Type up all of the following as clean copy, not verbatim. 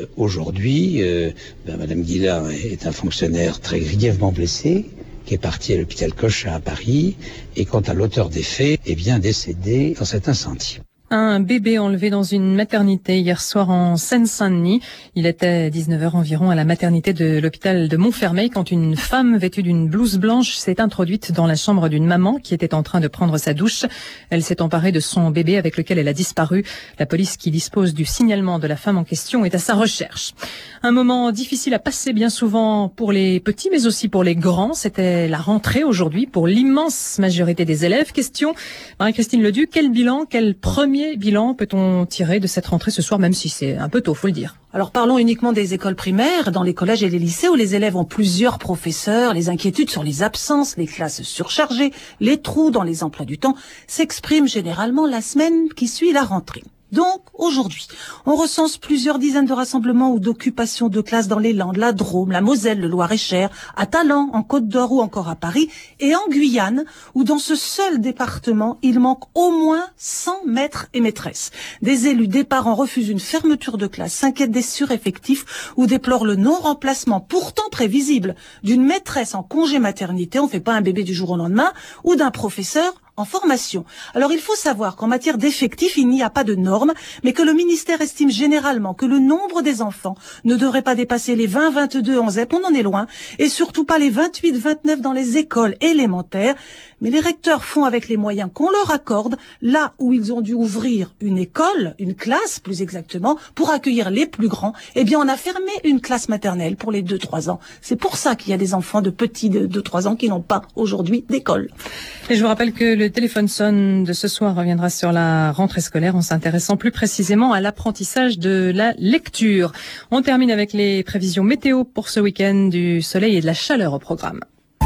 aujourd'hui, Madame Guillard est un fonctionnaire très grièvement blessé, qui est parti à l'hôpital Cochin à Paris, et quant à l'auteur des faits, est bien décédé dans cet incendie. Un bébé enlevé dans une maternité hier soir en Seine-Saint-Denis. Il était 19h environ à la maternité de l'hôpital de Montfermeil quand une femme vêtue d'une blouse blanche s'est introduite dans la chambre d'une maman qui était en train de prendre sa douche. Elle s'est emparée de son bébé avec lequel elle a disparu. La police qui dispose du signalement de la femme en question est à sa recherche. Un moment difficile à passer bien souvent pour les petits mais aussi pour les grands. C'était la rentrée aujourd'hui pour l'immense majorité des élèves. Question, Marie-Christine Leduc, quel premier bilan peut-on tirer de cette rentrée ce soir, même si c'est un peu tôt, faut le dire? Alors parlons uniquement des écoles primaires, dans les collèges et les lycées où les élèves ont plusieurs professeurs, les inquiétudes sur les absences, les classes surchargées, les trous dans les emplois du temps s'expriment généralement la semaine qui suit la rentrée. Donc, aujourd'hui, on recense plusieurs dizaines de rassemblements ou d'occupations de classes dans les Landes, la Drôme, la Moselle, le Loir-et-Cher, à Talent, en Côte-d'Or ou encore à Paris, et en Guyane, où dans ce seul département, il manque au moins 100 maîtres et maîtresses. Des élus, des parents refusent une fermeture de classe, s'inquiètent des sureffectifs ou déplorent le non-remplacement, pourtant prévisible, d'une maîtresse en congé maternité, on fait pas un bébé du jour au lendemain, ou d'un professeur en formation. Alors il faut savoir qu'en matière d'effectifs, il n'y a pas de normes, mais que le ministère estime généralement que le nombre des enfants ne devrait pas dépasser les 20-22 en ZEP, on en est loin, et surtout pas les 28-29 dans les écoles élémentaires. Mais les recteurs font avec les moyens qu'on leur accorde, là où ils ont dû ouvrir une école, une classe plus exactement, pour accueillir les plus grands, eh bien on a fermé une classe maternelle pour les 2-3 ans. C'est pour ça qu'il y a des enfants de petits de 2-3 ans qui n'ont pas aujourd'hui d'école. Et je vous rappelle que le téléphone sonne de ce soir reviendra sur la rentrée scolaire en s'intéressant plus précisément à l'apprentissage de la lecture. On termine avec les prévisions météo pour ce week-end, du soleil et de la chaleur au programme.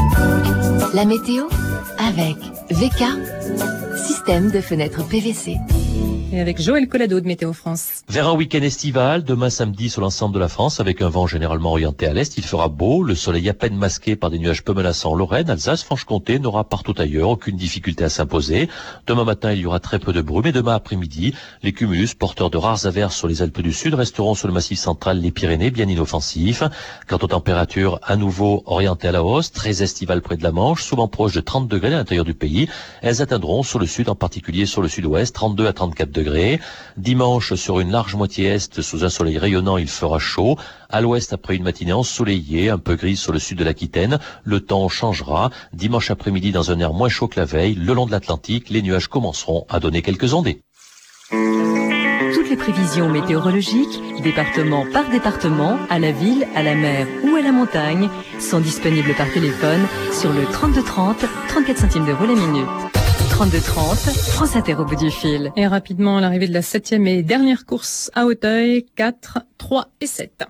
La météo avec VK, système de fenêtres PVC. Et avec Joël Collado de Météo France. Vers un week-end estival, demain samedi sur l'ensemble de la France, avec un vent généralement orienté à l'est, il fera beau, le soleil à peine masqué par des nuages peu menaçants en Lorraine, Alsace, Franche-Comté n'aura partout ailleurs aucune difficulté à s'imposer. Demain matin, il y aura très peu de brume et demain après-midi, les cumulus porteurs de rares averses sur les Alpes du Sud resteront sur le massif central, les Pyrénées, bien inoffensifs. Quant aux températures, à nouveau orientées à la hausse, très estivales près de la Manche, souvent proches de 30 degrés à l'intérieur du pays, elles atteindront sur le sud, en particulier sur le sud-ouest, 32 à 34 degrés. Dimanche, sur une large moitié est, sous un soleil rayonnant, il fera chaud. À l'ouest, après une matinée ensoleillée, un peu grise sur le sud de l'Aquitaine, le temps changera. Dimanche après-midi, dans un air moins chaud que la veille, le long de l'Atlantique, les nuages commenceront à donner quelques ondées. Toutes les prévisions météorologiques, département par département, à la ville, à la mer ou à la montagne, sont disponibles par téléphone sur le 3230, 34 centimes d'euros la minute. 3230, France Inter au bout du fil. Et rapidement, l'arrivée de la 7e et dernière course à Auteuil, 4, 3 et 7.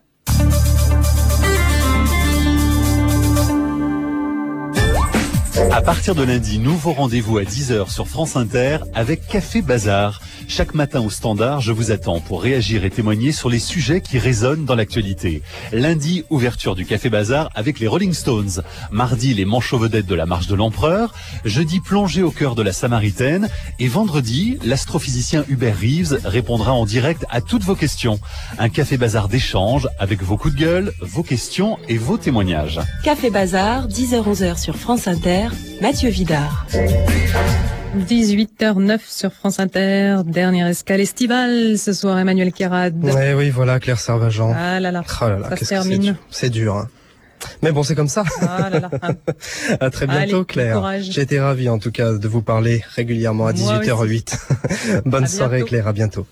À partir de lundi, nouveau rendez-vous à 10h sur France Inter avec Café Bazar. Chaque matin au standard, je vous attends pour réagir et témoigner sur les sujets qui résonnent dans l'actualité. Lundi, ouverture du Café Bazar avec les Rolling Stones. Mardi, les manchots vedettes de la marche de l'Empereur. Jeudi, plongée au cœur de la Samaritaine. Et vendredi, l'astrophysicien Hubert Reeves répondra en direct à toutes vos questions. Un Café Bazar d'échange avec vos coups de gueule, vos questions et vos témoignages. Café Bazar, 10h-11h sur France Inter. Mathieu Vidard. 18h09 sur France Inter, dernière escale estivale ce soir, Emmanuel Kérad. Ouais, oui, voilà, Claire Servagent. Ah là là, oh là, là ça se termine. C'est dur, hein. Mais bon, c'est comme ça. Ah là là. À très bientôt, allez, Claire. J'ai été ravi, en tout cas, de vous parler régulièrement à 18h08. Bonne soirée, Claire, à bientôt.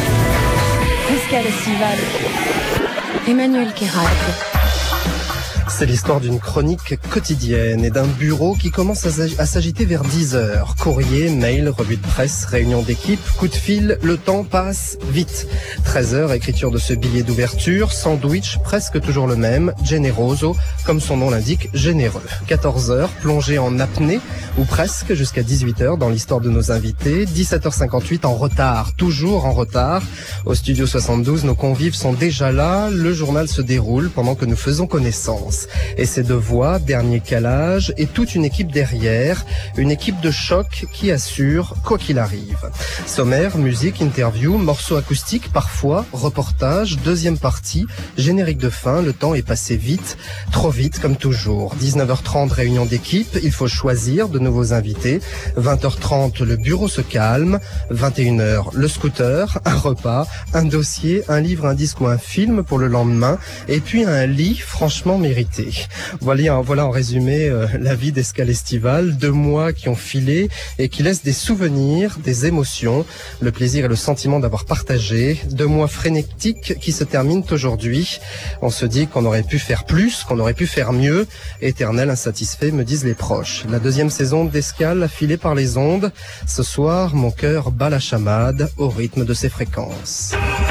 Escale estivale. Emmanuel Kérad. C'est l'histoire d'une chronique quotidienne et d'un bureau qui commence à s'agiter vers 10h. Courrier, mail, revue de presse, réunion d'équipe, coup de fil, le temps passe vite. 13h, écriture de ce billet d'ouverture, sandwich presque toujours le même, generoso, comme son nom l'indique, généreux. 14h, plongée en apnée, ou presque, jusqu'à 18h dans l'histoire de nos invités. 17h58 en retard, toujours en retard. Au studio 72, nos convives sont déjà là, le journal se déroule pendant que nous faisons connaissance. Et ces deux voix, dernier calage, et toute une équipe derrière, une équipe de choc qui assure quoi qu'il arrive. Sommaire, musique, interview, morceaux acoustiques, parfois, reportage, deuxième partie, générique de fin, le temps est passé vite, trop vite comme toujours. 19h30, réunion d'équipe, il faut choisir de nouveaux invités. 20h30, le bureau se calme. 21h, le scooter, un repas, un dossier, un livre, un disque ou un film pour le lendemain, et puis un lit franchement mérité. Voilà en résumé la vie d'Escale Estivale, 2 mois qui ont filé et qui laissent des souvenirs, des émotions, le plaisir et le sentiment d'avoir partagé. 2 mois frénétiques qui se terminent aujourd'hui. On se dit qu'on aurait pu faire plus, qu'on aurait pu faire mieux. Éternel insatisfait, me disent les proches. La 2e saison d'Escale a filé par les ondes. Ce soir, mon cœur bat la chamade au rythme de ses fréquences.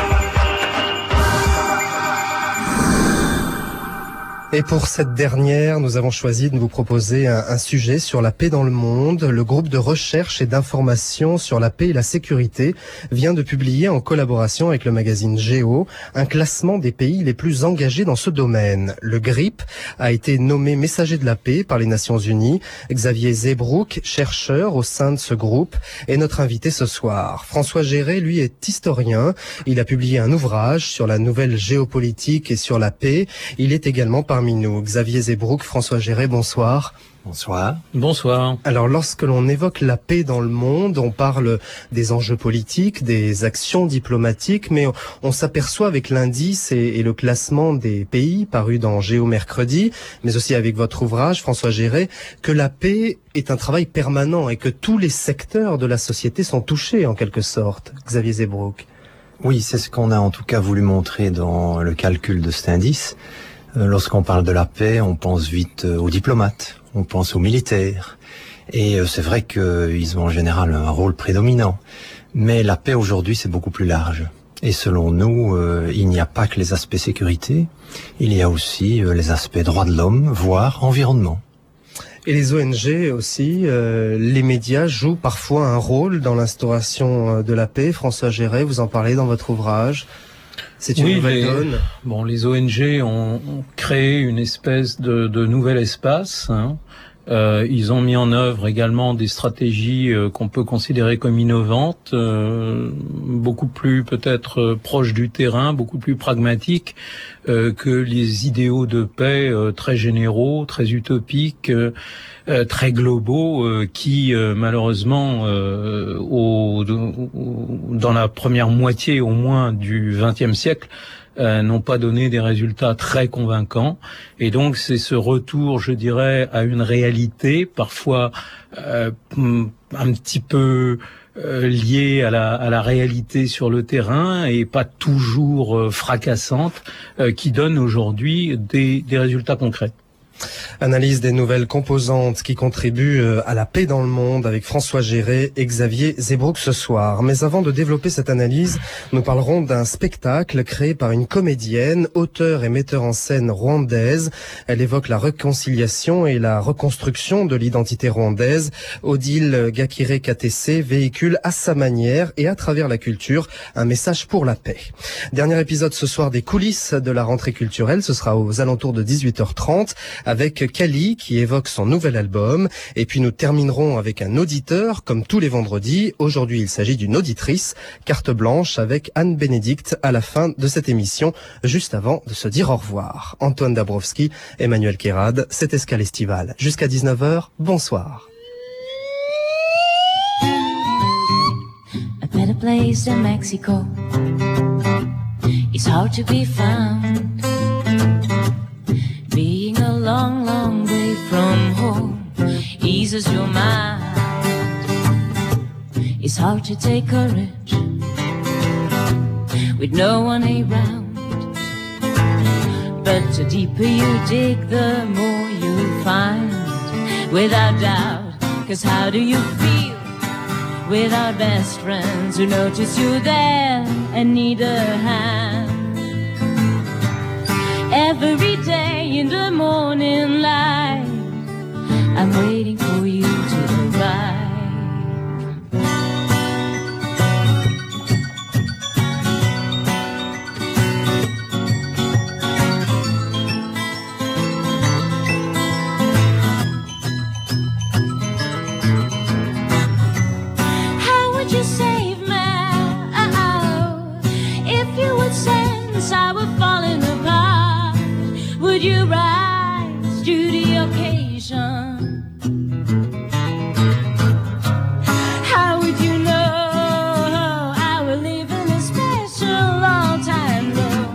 Et pour cette dernière, nous avons choisi de vous proposer un sujet sur la paix dans le monde. Le groupe de recherche et d'information sur la paix et la sécurité vient de publier en collaboration avec le magazine Géo un classement des pays les plus engagés dans ce domaine. Le GRIP a été nommé messager de la paix par les Nations Unies. Xavier Zebrouk, chercheur au sein de ce groupe, est notre invité ce soir. François Géret, lui, est historien. Il a publié un ouvrage sur la nouvelle géopolitique et sur la paix. Il est également parmi nous. Xavier Zebrouk, François Géret, bonsoir. Bonsoir. Bonsoir. Alors, lorsque l'on évoque la paix dans le monde, on parle des enjeux politiques, des actions diplomatiques, mais on s'aperçoit avec l'indice et le classement des pays paru dans Géo mercredi, mais aussi avec votre ouvrage, François Géret, que la paix est un travail permanent et que tous les secteurs de la société sont touchés en quelque sorte. Xavier Zebrouk. Oui, c'est ce qu'on a en tout cas voulu montrer dans le calcul de cet indice. Lorsqu'on parle de la paix, on pense vite aux diplomates, on pense aux militaires. Et c'est vrai qu'ils ont en général un rôle prédominant. Mais la paix aujourd'hui, c'est beaucoup plus large. Et selon nous, il n'y a pas que les aspects sécurité, il y a aussi les aspects droits de l'homme, voire environnement. Et les ONG aussi, les médias jouent parfois un rôle dans l'instauration de la paix. François Géret, vous en parlez dans votre ouvrage. C'est une nouvelle donne. Bon, les ONG ont créé une espèce de nouvel espace. Ils ont mis en œuvre également des stratégies qu'on peut considérer comme innovantes, beaucoup plus peut-être proches du terrain, beaucoup plus pragmatiques que les idéaux de paix très généraux, très utopiques, très globaux, qui malheureusement dans la première moitié au moins du XXe siècle n'ont pas donné des résultats très convaincants. Et donc c'est ce retour, je dirais, à une réalité parfois un petit peu liée à la réalité sur le terrain et pas toujours fracassante, qui donne aujourd'hui des résultats concrets. Analyse des nouvelles composantes qui contribuent à la paix dans le monde avec François Géret et Xavier Zebrouk ce soir. Mais avant de développer cette analyse, nous parlerons d'un spectacle créé par une comédienne, auteure et metteur en scène rwandaise. Elle évoque la réconciliation et la reconstruction de l'identité rwandaise. Odile Gakire Katese véhicule à sa manière et à travers la culture un message pour la paix. Dernier épisode ce soir des coulisses de la rentrée culturelle. Ce sera aux alentours de 18h30. Avec Kali qui évoque son nouvel album. Et puis nous terminerons avec un auditeur, comme tous les vendredis. Aujourd'hui, il s'agit d'une auditrice, carte blanche avec Anne Bénédicte à la fin de cette émission, juste avant de se dire au revoir. Antoine Dabrowski, Emmanuel Kérad, c'est Escale Estivale. Jusqu'à 19h, bonsoir. A better place than Mexico. It's hard to be found. Being a long, long way from home eases your mind. It's hard to take courage with no one around. But the deeper you dig, the more you find, without doubt. 'Cause how do you feel without best friends who notice you there and need a hand? Every day in the morning light, I'm waiting for you to arrive. I were falling apart, would you rise to the occasion? How would you know I will live in a special long time low?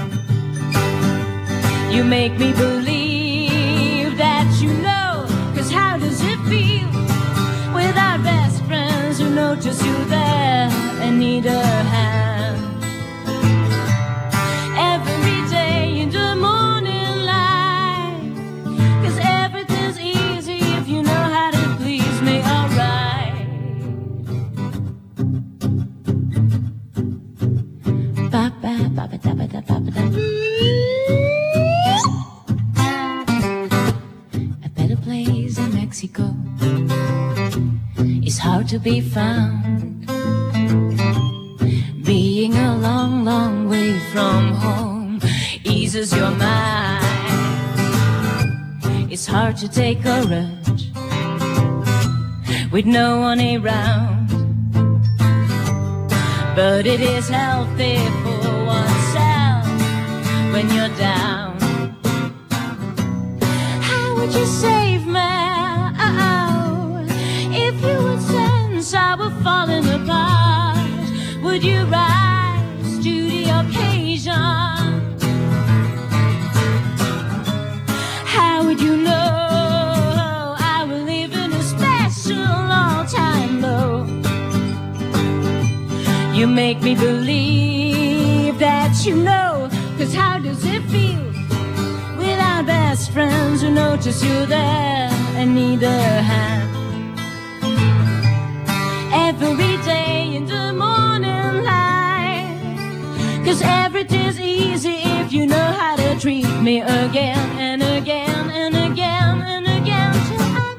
You make me believe that you know, 'cause how does it feel without best friends who notice you there and need a hand? A better place in Mexico is hard to be found. Being a long, long way from home eases your mind. It's hard to take courage with no one around, but it is healthy for oneself when you're down. How would you save me? If you would sense I were falling apart, would you rise to the occasion? How would you know I will live in a special long time low? You make me believe that you know, 'cause how does it feel without best friends who notice you there and need a hand? Every day in the morning light, 'cause everything's easy if you know how to treat me again and again and again and again till I'm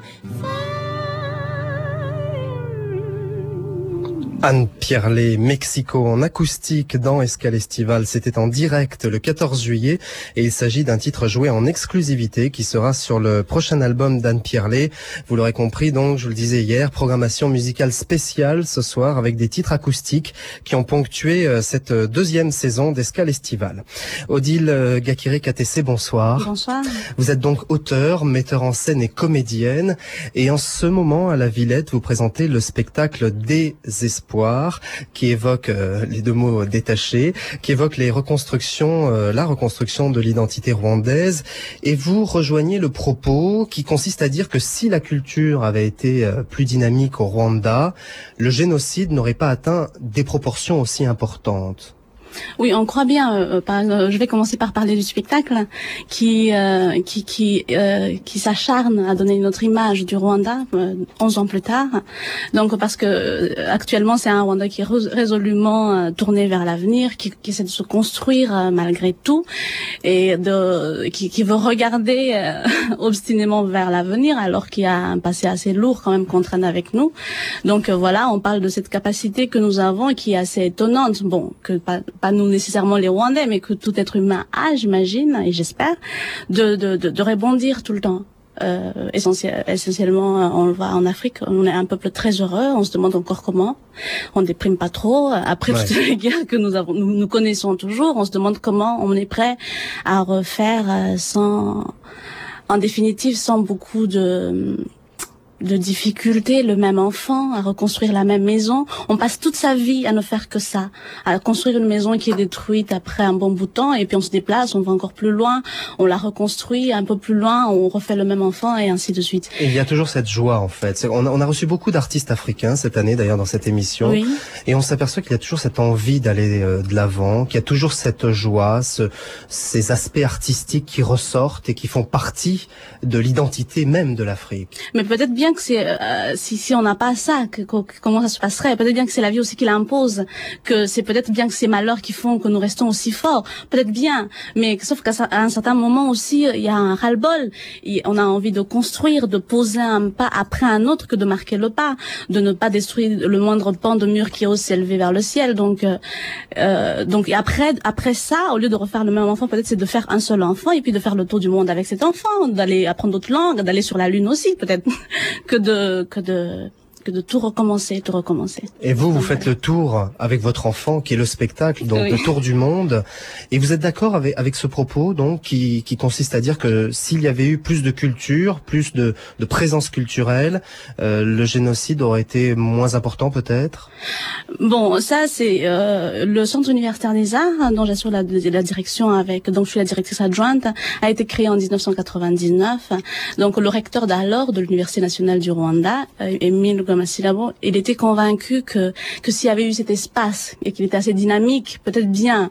fine. Anne Pierlet, Mexico, en acoustique dans Escale Estivale. C'était en direct le 14 juillet et il s'agit d'un titre joué en exclusivité qui sera sur le prochain album d'Anne Pierlet. Vous l'aurez compris, donc, je le disais hier, programmation musicale spéciale ce soir avec des titres acoustiques qui ont ponctué cette deuxième saison d'Escale Estivale. Odile Gakiré-Katessé, bonsoir. Bonsoir. Vous êtes donc auteur, metteur en scène et comédienne et en ce moment à la Villette, vous présentez le spectacle Désespoir qui évoque les deux mots détachés, qui évoque la reconstruction de l'identité rwandaise, et vous rejoignez le propos qui consiste à dire que si la culture avait été plus dynamique au Rwanda, le génocide n'aurait pas atteint des proportions aussi importantes. Oui, on croit bien. Je vais commencer par parler du spectacle qui s'acharne à donner une autre image du Rwanda 11 ans plus tard. Donc parce que actuellement c'est un Rwanda qui est résolument tourné vers l'avenir, qui essaie de se construire malgré tout et qui veut regarder obstinément vers l'avenir alors qu'il y a un passé assez lourd quand même qu'on traîne avec nous. Donc voilà, on parle de cette capacité que nous avons et qui est assez étonnante. Bon, que pas nous nécessairement les Rwandais, mais que tout être humain a, j'imagine, et j'espère, de rebondir tout le temps. Essentiellement, on le voit en Afrique, on est un peuple très heureux, on se demande encore comment, on déprime pas trop, après toutes les guerres que nous connaissons toujours, on se demande comment on est prêt à refaire en définitive, sans beaucoup de difficultés, le même enfant, à reconstruire la même maison. On passe toute sa vie à ne faire que ça, à construire une maison qui est détruite après un bon bout de temps, et puis on se déplace, on va encore plus loin, on la reconstruit un peu plus loin, on refait le même enfant, et ainsi de suite. Et il y a toujours cette joie, en fait. On a reçu beaucoup d'artistes africains cette année, d'ailleurs, dans cette émission. Oui. Et on s'aperçoit qu'il y a toujours cette envie d'aller de l'avant, qu'il y a toujours cette joie, ces aspects artistiques qui ressortent et qui font partie de l'identité même de l'Afrique. Mais peut-être bien que c'est si on n'a pas ça, comment ça se passerait? Peut-être bien que c'est la vie aussi qui l'impose, que c'est peut-être bien que ces malheurs qui font que nous restons aussi forts. Peut-être bien, mais sauf qu'à un certain moment aussi, il y a un ras-le-bol. On a envie de construire, de poser un pas après un autre, que de marquer le pas, de ne pas détruire le moindre pan de mur qui ose s'élever vers le ciel. Donc et après ça, au lieu de refaire le même enfant, peut-être c'est de faire un seul enfant et puis de faire le tour du monde avec cet enfant, d'aller apprendre d'autres langues, d'aller sur la lune aussi peut-être, que de tout recommencer. Et vous faites le tour avec votre enfant, qui est le spectacle, donc oui. Le tour du monde. Et vous êtes d'accord avec ce propos, donc, qui consiste à dire que s'il y avait eu plus de culture, plus de présence culturelle, le génocide aurait été moins important, peut-être? Bon, ça c'est le Centre universitaire des arts, dont j'assure la direction donc je suis la directrice adjointe, a été créé en 1999. Donc le recteur d'alors de l'Université nationale du Rwanda, Émile Massilabo, il était convaincu que s'il y avait eu cet espace et qu'il était assez dynamique, peut-être bien,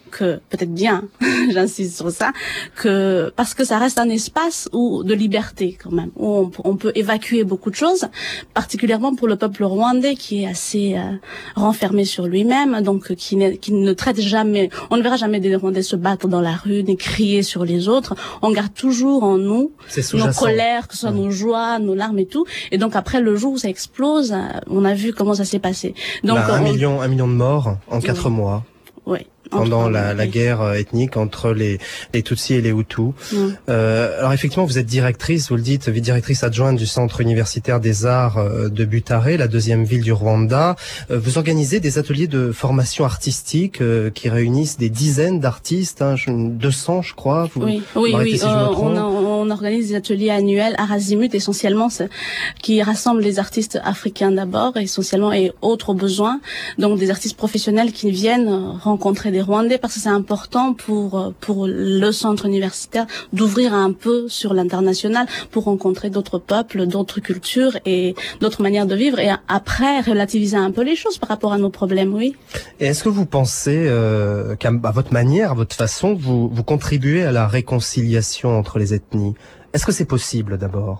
j'insiste sur ça, parce que ça reste un espace de liberté quand même, où on peut évacuer beaucoup de choses, particulièrement pour le peuple rwandais qui est assez renfermé sur lui-même, donc qui ne traite jamais, on ne verra jamais des Rwandais se battre dans la rue, ni crier sur les autres. On garde toujours en nous nos colères, que ce soit nos joies, nos larmes et tout. Et donc après, le jour où ça explose, on a vu comment ça s'est passé. Donc un million de morts en 4 mois. Oui. Pendant la guerre ethnique entre les Tutsis et les Hutus. Alors effectivement, vous êtes directrice, vous le dites, vice-directrice adjointe du Centre universitaire des arts de Butare, la 2e ville du Rwanda. Vous organisez des ateliers de formation artistique qui réunissent des dizaines d'artistes, 200 je crois. Oui. Si on organise des ateliers annuels à Azimut essentiellement, qui rassemblent les artistes africains d'abord essentiellement et autres besoins, donc des artistes professionnels qui viennent rencontrer des Rwandais, parce que c'est important pour le centre universitaire d'ouvrir un peu sur l'international pour rencontrer d'autres peuples, d'autres cultures et d'autres manières de vivre, et après relativiser un peu les choses par rapport à nos problèmes, oui. Et est-ce que vous pensez qu'à votre manière, à votre façon, vous contribuez à la réconciliation entre les ethnies? Est-ce que c'est possible d'abord?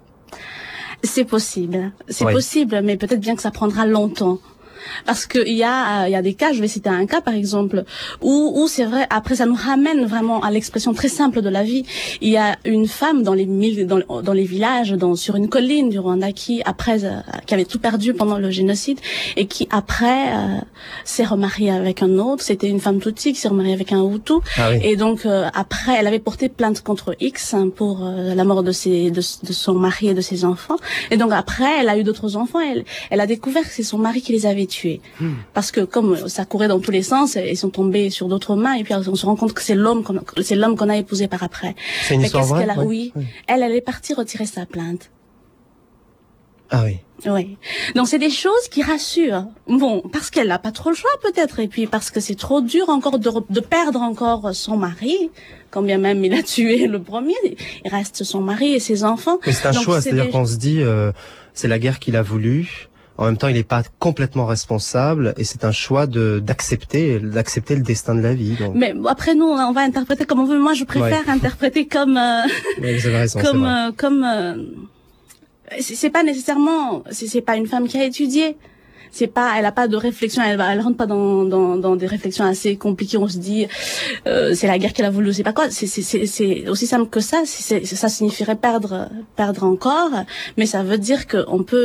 C'est possible, mais peut-être bien que ça prendra longtemps. Parce que il y a des cas, je vais citer un cas par exemple, où c'est vrai, après ça nous ramène vraiment à l'expression très simple de la vie. Il y a une femme dans les villages, sur une colline du Rwanda qui avait tout perdu pendant le génocide et qui après s'est remariée avec un autre. C'était une femme Tutsi qui s'est remariée avec un Hutu. Ah oui. Et donc après elle avait porté plainte contre X pour la mort de son mari et de ses enfants. Et donc après elle a eu d'autres enfants. Elle a découvert que c'est son mari qui les avait tués. Parce que comme ça courait dans tous les sens, ils sont tombés sur d'autres mains et puis on se rend compte que c'est l'homme qu'on a épousé par après. C'est une histoire vraie. Oui. Elle est partie retirer sa plainte. Ah oui. Oui. Donc c'est des choses qui rassurent. Bon, parce qu'elle n'a pas trop le choix peut-être, et puis parce que c'est trop dur encore de perdre encore son mari, quand bien même il a tué le premier, il reste son mari et ses enfants. Mais c'est un choix, c'est-à-dire qu'on se dit c'est la guerre qu'il a voulu. En même temps, il n'est pas complètement responsable et c'est un choix d'accepter le destin de la vie. Donc. Mais après, nous, on va interpréter comme on veut. Moi, je préfère interpréter comme vous avez raison, c'est pas nécessairement, c'est pas une femme qui a étudié. Elle a pas de réflexion, elle rentre pas dans des réflexions assez compliquées. On se dit, c'est la guerre qu'elle a voulu, c'est pas quoi. C'est aussi simple que ça. Ça signifierait perdre encore, mais ça veut dire que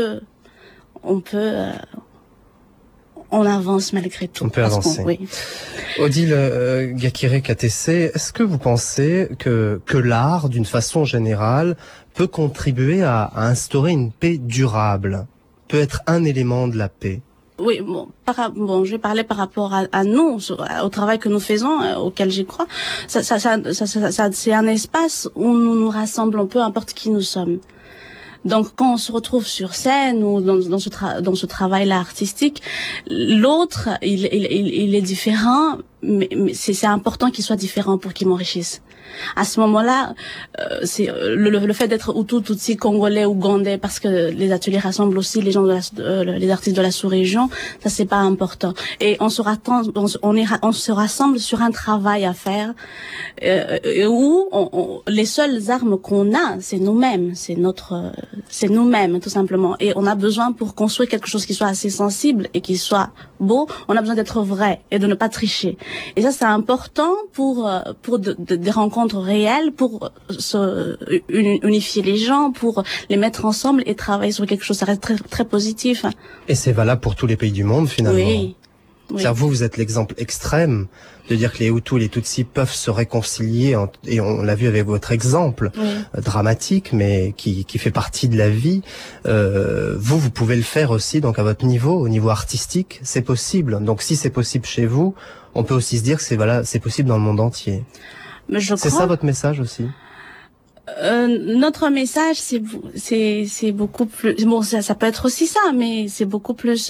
on avance malgré tout. On peut avancer. Oui. Odile Gakire Katese, est-ce que vous pensez que l'art, d'une façon générale, peut contribuer à instaurer une paix durable, peut être un élément de la paix? Oui, je vais parler par rapport à nous, au travail que nous faisons, auquel j'y crois. Ça, c'est un espace où nous nous rassemblons, peu importe qui nous sommes. Donc quand on se retrouve sur scène ou dans ce travail-là artistique, l'autre il est différent, mais c'est important qu'il soit différent pour qu'il m'enrichisse. À ce moment-là, c'est le fait d'être Hutu, Tutsi, Congolais, Ougandais, parce que les ateliers rassemblent aussi les gens les artistes de la sous-région, ça c'est pas important. Et on se rassemble sur un travail à faire où les seules armes qu'on a, c'est nous-mêmes, c'est nous-mêmes tout simplement. Et on a besoin pour construire quelque chose qui soit assez sensible et qui soit beau, on a besoin d'être vrai et de ne pas tricher. Et ça c'est important pour des rencontres réelles, pour unifier les gens, pour les mettre ensemble et travailler sur quelque chose. Ça reste très, très positif. Et c'est valable pour tous les pays du monde, finalement. Oui. C'est-à-dire, vous êtes l'exemple extrême de dire que les Hutus et les Tutsis peuvent se réconcilier, et on l'a vu avec votre exemple dramatique, mais qui fait partie de la vie. Vous pouvez le faire aussi, donc à votre niveau, au niveau artistique, c'est possible. Donc si c'est possible chez vous, on peut aussi se dire que c'est possible dans le monde entier. C'est ça votre message aussi? Notre message, c'est beaucoup plus. Bon, ça peut être aussi ça, mais c'est beaucoup plus.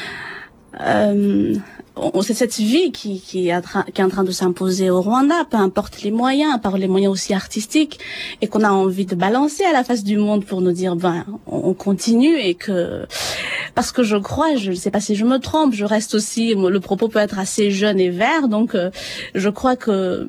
C'est cette vie qui est en train de s'imposer au Rwanda, peu importe les moyens, par les moyens aussi artistiques, et qu'on a envie de balancer à la face du monde pour nous dire, on continue, et que parce que je crois, je ne sais pas si je me trompe, je reste aussi, le propos peut être assez jeune et vert, donc je crois que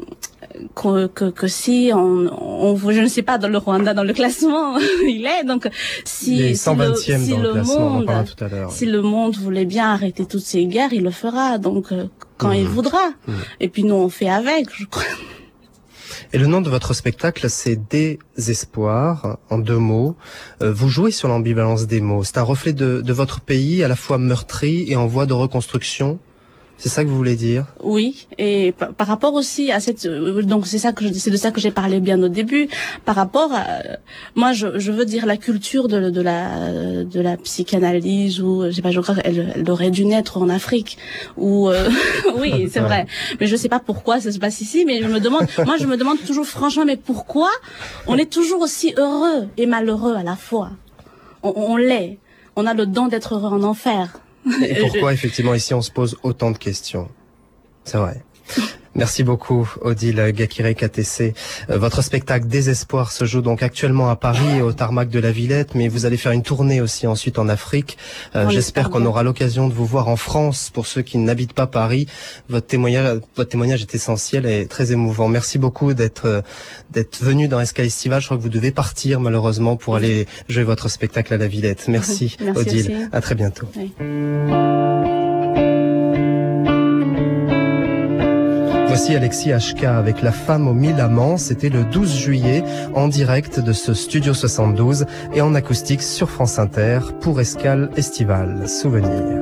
si je ne sais pas, dans le Rwanda, dans le classement, il est, donc il est 120e dans le classement, on en parlera tout à l'heure. Si le monde voulait bien arrêter toutes ces guerres, il le fera, donc quand il voudra. Et puis nous on fait avec, je crois. Et le nom de votre spectacle, c'est Désespoir, en 2 mots. Vous jouez sur l'ambivalence des mots. C'est un reflet de votre pays, à la fois meurtri et en voie de reconstruction. C'est ça que vous voulez dire? Oui, et par rapport aussi à donc c'est de ça que j'ai parlé bien au début. Par rapport à, moi, je veux dire la culture de la psychanalyse, ou je sais pas, je crois qu'elle aurait dû naître en Afrique, ou oui, c'est vrai. Mais je sais pas pourquoi ça se passe ici, mais je me demande toujours franchement, mais pourquoi on est toujours aussi heureux et malheureux à la fois? On l'est. On a le don d'être heureux en enfer. Et pourquoi, effectivement, ici, on se pose autant de questions? C'est vrai. Merci beaucoup, Odile Gakiré-Katessé. Votre spectacle Désespoir se joue donc actuellement à Paris et au Tarmac de la Villette, mais vous allez faire une tournée aussi ensuite en Afrique. J'espère qu'on aura l'occasion de vous voir en France. Pour ceux qui n'habitent pas Paris, votre témoignage est essentiel et très émouvant. Merci beaucoup d'être venu dans SK Estival. Je crois que vous devez partir malheureusement pour aller jouer votre spectacle à la Villette. Merci, Odile. Aussi. À très bientôt. Oui. Voici Alexis HK avec La femme aux 1000 amants. C'était le 12 juillet en direct de ce Studio 72 et en acoustique sur France Inter pour Escale Estivale. Souvenir.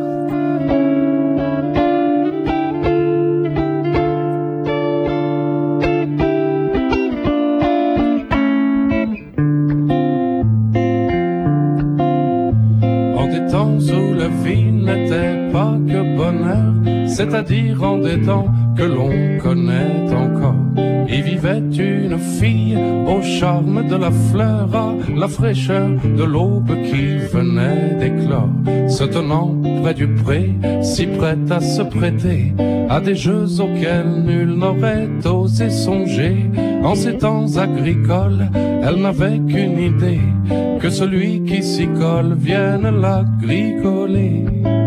En des temps où la vie n'était pas que bonheur, c'est-à-dire en des temps que l'on connaît encore. Y vivait une fille au charme de la fleur, à la fraîcheur de l'aube qui venait d'éclore, se tenant près du pré, si prête à se prêter à des jeux auxquels nul n'aurait osé songer. En ces temps agricoles, elle n'avait qu'une idée, que celui qui s'y colle vienne l'agricoler.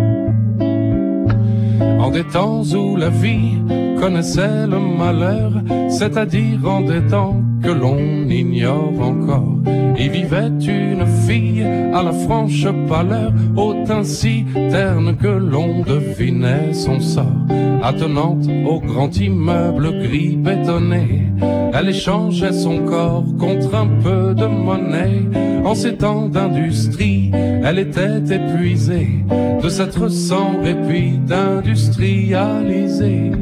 En des temps où la vie connaissait le malheur, c'est-à-dire en des temps que l'on ignore encore, y vivait une fille à la franche pâleur, au teint si terne que l'on devinait son sort. Attenante au grand immeuble gris bétonné, elle échangeait son corps contre un peu de monnaie. En ces temps d'industrie, elle était épuisée de s'être sans répit d'industrialiser.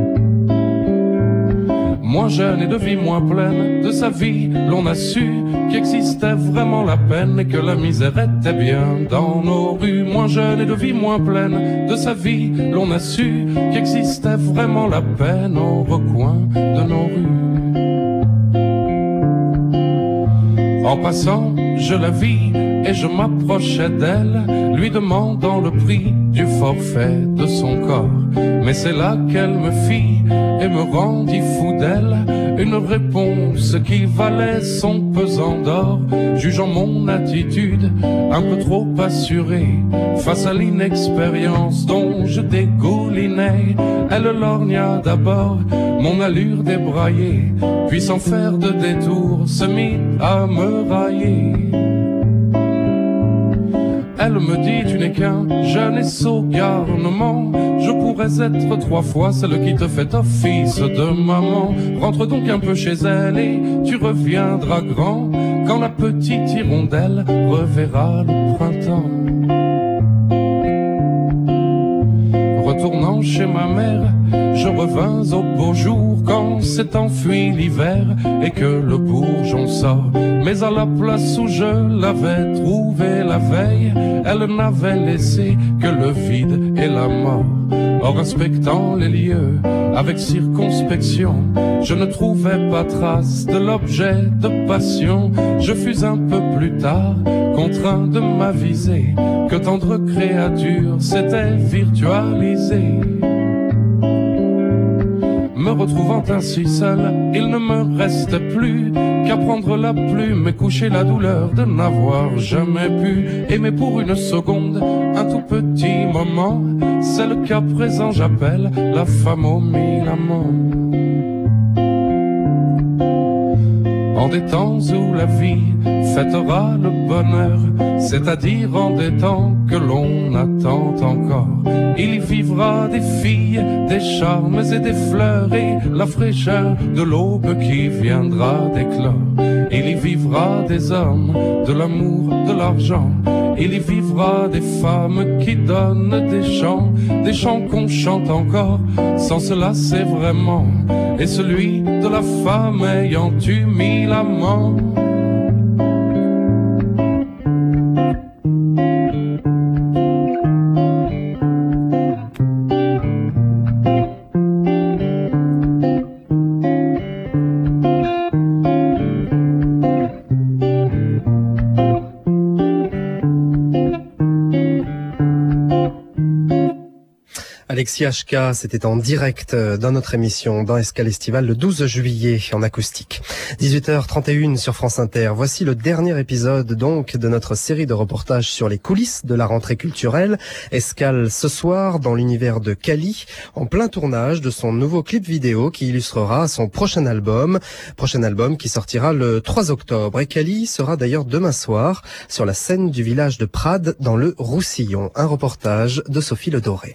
Moins jeune et de vie moins pleine, de sa vie l'on a su qu'existait vraiment la peine et que la misère était bien dans nos rues. Moins jeune et de vie moins pleine, de sa vie l'on a su qu'existait vraiment la peine au recoin de nos rues. En passant je la vis et je m'approchais d'elle, lui demandant le prix du forfait de son corps. Mais c'est là qu'elle me fit et me rendit fou d'elle, une réponse qui valait son pesant d'or, jugeant mon attitude un peu trop assurée face à l'inexpérience dont je dégoulinais. Elle lorgna d'abord mon allure débraillée, puis sans faire de détour se mit à me railler. Elle me dit, tu n'es qu'un jeune et sot garnement, je pourrais être 3 fois celle qui te fait office de maman. Rentre donc un peu chez elle et tu reviendras grand, quand la petite hirondelle reverra le printemps. Retournant chez ma mère, je revins au beau jour, quand s'est enfui l'hiver et que le bourgeon sort. Mais à la place où je l'avais trouvée la veille, elle n'avait laissé que le vide et la mort. Or, inspectant les lieux avec circonspection, je ne trouvais pas trace de l'objet de passion. Je fus un peu plus tard contraint de m'aviser que tendre créature s'était virtualisée. Me retrouvant ainsi seul, il ne me restait plus qu'à prendre la plume et coucher la douleur de n'avoir jamais pu aimer pour une seconde, un tout petit moment, celle qu'à présent j'appelle la femme aux 1000 amants. En des temps où la vie fêtera le bonheur, c'est-à-dire en des temps que l'on attend encore, il y vivra des filles, des charmes et des fleurs et la fraîcheur de l'aube qui viendra d'éclore. Il y vivra des hommes, de l'amour, de l'argent, il y vivra des femmes qui donnent des chants qu'on chante encore sans se lasser vraiment, et celui de la femme ayant eu 1000 amants. Alexis HK, c'était en direct dans notre émission dans Escale Estivale le 12 juillet en acoustique. 18h31 sur France Inter. Voici le dernier épisode donc de notre série de reportages sur les coulisses de la rentrée culturelle. Escale ce soir dans l'univers de Kali, en plein tournage de son nouveau clip vidéo qui illustrera son prochain album qui sortira le 3 octobre. Et Kali sera d'ailleurs demain soir sur la scène du village de Prades dans le Roussillon. Un reportage de Sophie Ledoré.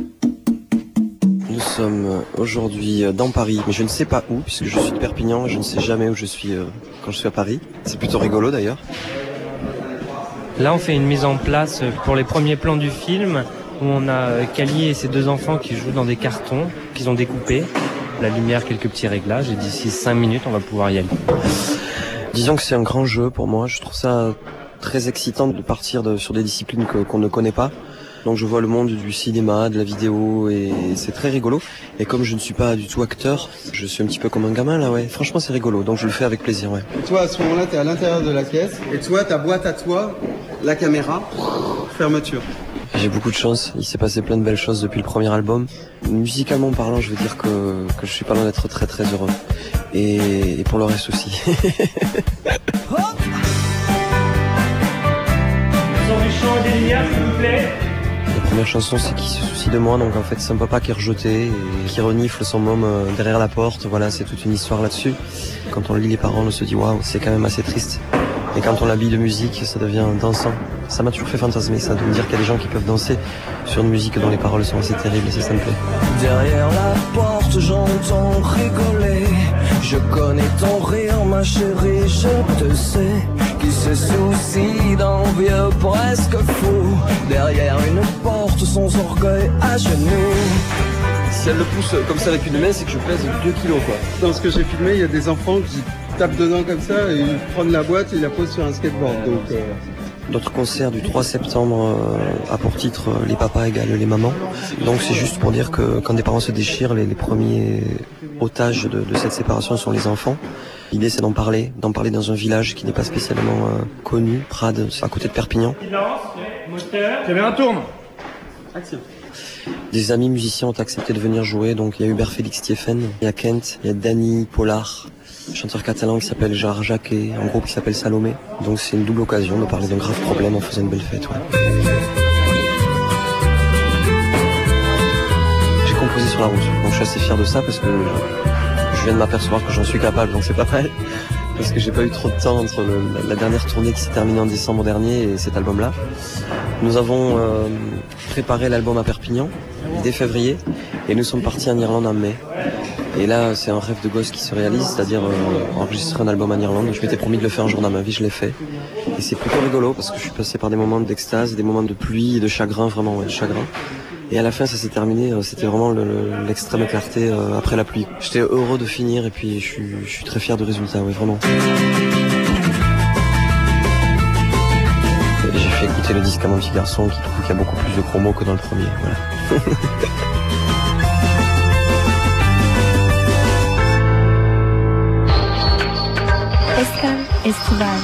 Nous sommes aujourd'hui dans Paris, mais je ne sais pas où, puisque je suis de Perpignan et je ne sais jamais où je suis quand je suis à Paris. C'est plutôt rigolo d'ailleurs. Là, on fait une mise en place pour les premiers plans du film, où on a Kali et ses 2 enfants qui jouent dans des cartons qu'ils ont découpés. La lumière, quelques petits réglages, et d'ici 5 minutes, on va pouvoir y aller. Disons que c'est un grand jeu pour moi. Je trouve ça très excitant de partir sur des disciplines qu'on ne connaît pas. Donc je vois le monde du cinéma, de la vidéo et c'est très rigolo. Et comme je ne suis pas du tout acteur, je suis un petit peu comme un gamin là, ouais. Franchement c'est rigolo, donc je le fais avec plaisir, ouais. Et toi à ce moment-là t'es à l'intérieur de la caisse et toi ta boîte à toi, la caméra, fermeture. J'ai beaucoup de chance, il s'est passé plein de belles choses depuis le premier album. Musicalement parlant, je veux dire que je suis pas loin d'être très très heureux. Et pour le reste aussi. S'il vous plaît. La première chanson c'est Qui se soucie de moi, donc en fait c'est un papa qui est rejeté et qui renifle son môme derrière la porte, voilà c'est toute une histoire là-dessus. Quand on lit les paroles on se dit waouh c'est quand même assez triste. Et quand on l'habille de musique ça devient dansant. Ça m'a toujours fait fantasmer ça, de me dire qu'il y a des gens qui peuvent danser sur une musique dont les paroles sont assez terribles et c'est ça me plaît. Derrière la porte j'entends rigoler, je connais ton rire ma chérie, je te sais. Qui se soucie d'un vieux presque fou, derrière une porte sans orgueil à genoux. Si elle le pousse comme ça avec une main c'est que je pèse 2 kilos quoi. Dans ce que j'ai filmé il y a des enfants qui tapent dedans comme ça et ils prennent la boîte et ils la posent sur un skateboard. Donc, Notre concert du 3 septembre a pour titre Les papas égale les mamans. Donc c'est juste pour dire que quand des parents se déchirent, les premiers otages de cette séparation sont les enfants. L'idée c'est d'en parler dans un village qui n'est pas spécialement connu, Prades, à côté de Perpignan. Silence, moteur. Caméra tourne. Action. Des amis musiciens ont accepté de venir jouer, donc il y a Hubert Félix Thieffen, il y a Kent, il y a Dany Pollard, un chanteur catalan qui s'appelle Gérard Jacquet, un groupe qui s'appelle Salomé. Donc c'est une double occasion de parler d'un grave problème en faisant une belle fête. Ouais. J'ai composé sur la route, donc je suis assez fier de ça parce que je viens de m'apercevoir que j'en suis capable, donc c'est pas mal. Parce que j'ai pas eu trop de temps entre la dernière tournée qui s'est terminée en décembre dernier et cet album-là. Nous avons préparé l'album à Perpignan dès février et nous sommes partis en Irlande en mai. Et là, c'est un rêve de gosse qui se réalise, c'est-à-dire enregistrer un album en Irlande. Je m'étais promis de le faire un jour dans ma vie, je l'ai fait. Et c'est plutôt rigolo parce que je suis passé par des moments d'extase, des moments de pluie et de chagrin, vraiment, de chagrin. Et à la fin, ça s'est terminé, c'était vraiment l'extrême clarté après la pluie. J'étais heureux de finir et puis je suis très fier du résultat, oui, vraiment. Et j'ai fait écouter le disque à mon petit garçon qui trouve qu'il y a beaucoup plus de promos que dans le premier, voilà. Escale estivale.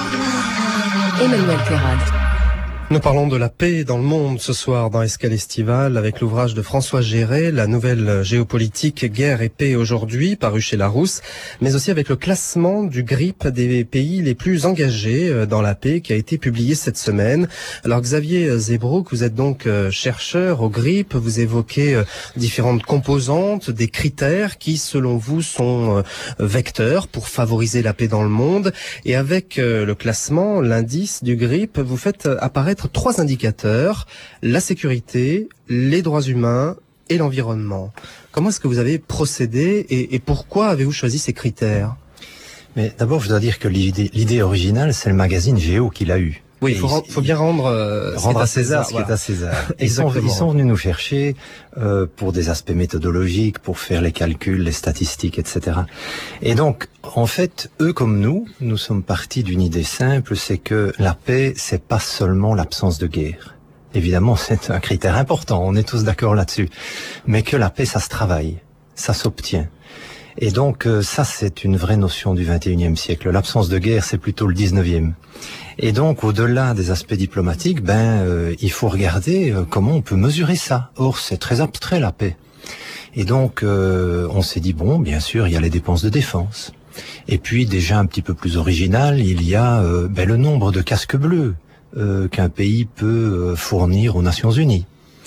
Emmanuel Terrade. Nous parlons de la paix dans le monde ce soir dans Escale estivale avec l'ouvrage de François Géret, La nouvelle géopolitique, guerre et paix aujourd'hui, paru chez Larousse, mais aussi avec le classement du GRIP des pays les plus engagés dans la paix qui a été publié cette semaine. Alors Xavier Zebrouk, vous êtes donc chercheur au GRIP, vous évoquez différentes composantes, des critères qui selon vous sont vecteurs pour favoriser la paix dans le monde, et avec le classement, l'indice du GRIP, vous faites apparaître 3 indicateurs, la sécurité, les droits humains et l'environnement. Comment est-ce que vous avez procédé et pourquoi avez-vous choisi ces critères? Mais d'abord, je dois dire que l'idée originale, c'est le magazine Géo qui l'a eu. Oui, il faut bien rendre à César ce qui est à César. Ils sont venus nous chercher pour des aspects méthodologiques, pour faire les calculs, les statistiques, etc. Et donc, en fait, eux comme nous sommes partis d'une idée simple, c'est que la paix, c'est pas seulement l'absence de guerre. Évidemment, c'est un critère important, on est tous d'accord là-dessus. Mais que la paix, ça se travaille, ça s'obtient. Et donc, ça, c'est une vraie notion du 21e siècle. L'absence de guerre, c'est plutôt le 19e. Et donc, au-delà des aspects diplomatiques, il faut regarder comment on peut mesurer ça. Or, c'est très abstrait, la paix. Et donc, on s'est dit, bon, bien sûr, il y a les dépenses de défense. Et puis, déjà un petit peu plus original, il y a le nombre de casques bleus qu'un pays peut fournir aux Nations Unies.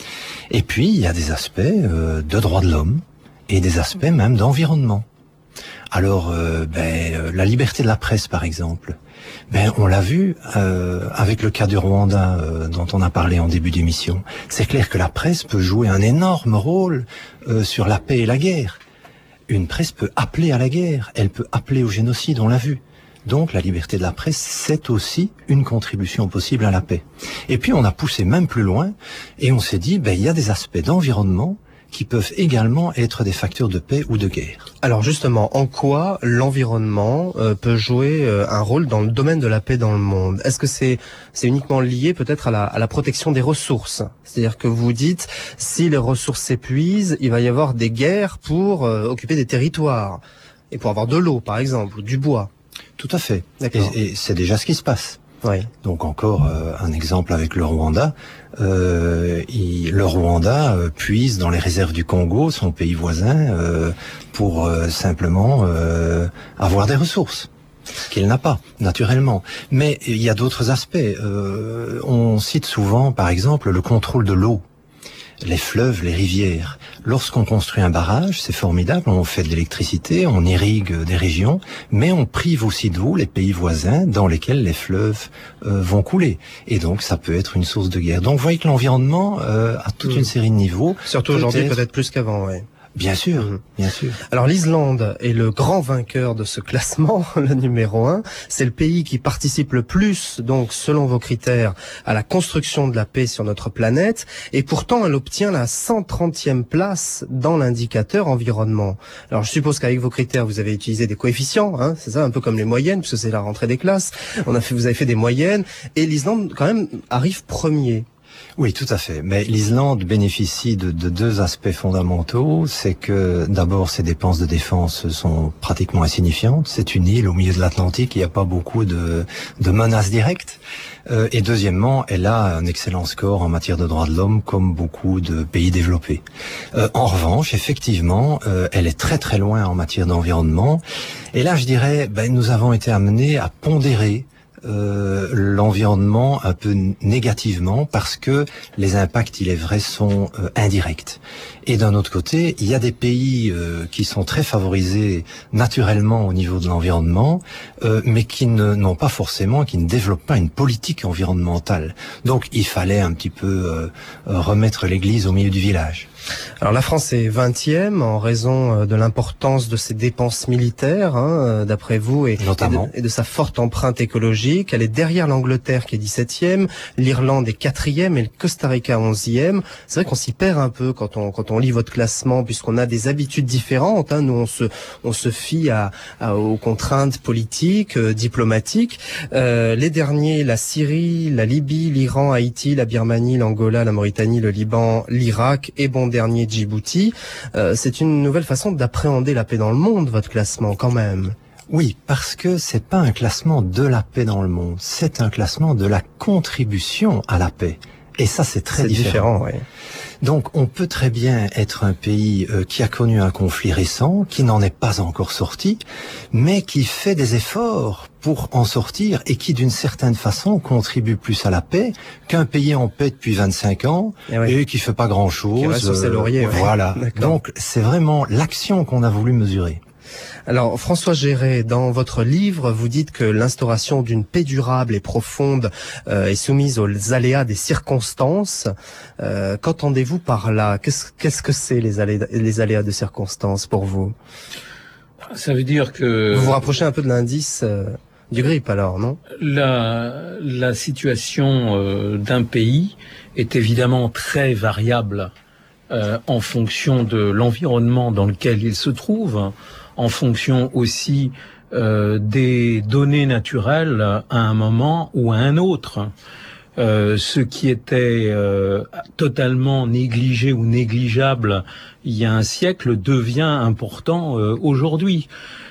Et puis, il y a des aspects de droits de l'homme et des aspects même d'environnement. Alors, la liberté de la presse, par exemple, on l'a vu avec le cas du Rwanda dont on a parlé en début d'émission. C'est clair que la presse peut jouer un énorme rôle sur la paix et la guerre. Une presse peut appeler à la guerre, elle peut appeler au génocide, on l'a vu. Donc la liberté de la presse, c'est aussi une contribution possible à la paix. Et puis on a poussé même plus loin et on s'est dit, il y a des aspects d'environnement qui peuvent également être des facteurs de paix ou de guerre. Alors justement, en quoi l'environnement peut jouer un rôle dans le domaine de la paix dans le monde? Est-ce que c'est uniquement lié peut-être à la protection des ressources? C'est-à-dire que vous dites, si les ressources s'épuisent, il va y avoir des guerres pour occuper des territoires et pour avoir de l'eau, par exemple, ou du bois. Tout à fait. Et c'est déjà ce qui se passe. Oui. Donc encore un exemple avec le Rwanda. Le Rwanda puise dans les réserves du Congo, son pays voisin, pour simplement avoir des ressources qu'il n'a pas, naturellement. Mais il y a d'autres aspects. On cite souvent, par exemple, le contrôle de l'eau. Les fleuves, les rivières. Lorsqu'on construit un barrage, c'est formidable, on fait de l'électricité, on irrigue des régions, mais on prive aussi de l'eau les pays voisins dans lesquels les fleuves vont couler. Et donc, ça peut être une source de guerre. Donc, vous voyez que l'environnement a toute une série de niveaux. Surtout aujourd'hui, peut-être plus qu'avant, oui. Bien sûr, bien sûr. Alors l'Islande est le grand vainqueur de ce classement, le numéro 1. C'est le pays qui participe le plus, donc selon vos critères, à la construction de la paix sur notre planète. Et pourtant, elle obtient la 130e place dans l'indicateur environnement. Alors je suppose qu'avec vos critères, vous avez utilisé des coefficients, hein, c'est ça, un peu comme les moyennes, puisque c'est la rentrée des classes. Vous avez fait des moyennes. Et l'Islande, quand même, arrive premier. Oui, tout à fait. Mais l'Islande bénéficie de deux aspects fondamentaux. C'est que d'abord, ses dépenses de défense sont pratiquement insignifiantes. C'est une île au milieu de l'Atlantique, il n'y a pas beaucoup de menaces directes. Et deuxièmement, elle a un excellent score en matière de droits de l'homme, comme beaucoup de pays développés. En revanche, effectivement, elle est très très loin en matière d'environnement. Et là, je dirais, nous avons été amenés à pondérer l'environnement un peu négativement parce que les impacts, il est vrai, sont indirects. Et d'un autre côté, il y a des pays qui sont très favorisés naturellement au niveau de l'environnement, mais qui n'ont pas forcément, qui ne développent pas une politique environnementale. Donc il fallait un petit peu remettre l'église au milieu du village. Alors la France est 20e en raison de l'importance de ses dépenses militaires, d'après vous, et de sa forte empreinte écologique. Elle est derrière l'Angleterre qui est 17e, l'Irlande est 4e et le Costa Rica 11e. C'est vrai qu'on s'y perd un peu quand on lit votre classement, puisqu'on a des habitudes différentes. Nous, on se fie aux contraintes politiques, diplomatiques. Les derniers, la Syrie, la Libye, l'Iran, Haïti, la Birmanie, l'Angola, la Mauritanie, le Liban, l'Irak et dernier Djibouti. C'est une nouvelle façon d'appréhender la paix dans le monde, votre classement, quand même. Oui, parce que c'est pas un classement de la paix dans le monde, c'est un classement de la contribution à la paix. Et ça, c'est très différent. Oui. Donc, on peut très bien être un pays qui a connu un conflit récent, qui n'en est pas encore sorti, mais qui fait des efforts pour en sortir et qui, d'une certaine façon, contribue plus à la paix qu'un pays en paix depuis 25 ans et qui fait pas grand-chose. Qui reste sur ses lauriers. Voilà. Donc, c'est vraiment l'action qu'on a voulu mesurer. Alors, François Géret, dans votre livre, vous dites que l'instauration d'une paix durable et profonde est soumise aux aléas des circonstances. Qu'entendez-vous par là? Qu'est-ce que c'est les aléas de circonstances pour vous? Ça veut dire que... Vous vous rapprochez un peu de l'indice du GRIP alors, non? La situation d'un pays est évidemment très variable en fonction de l'environnement dans lequel il se trouve, en fonction aussi des données naturelles à un moment ou à un autre. Ce qui était totalement négligé ou négligeable il y a un siècle devient important aujourd'hui.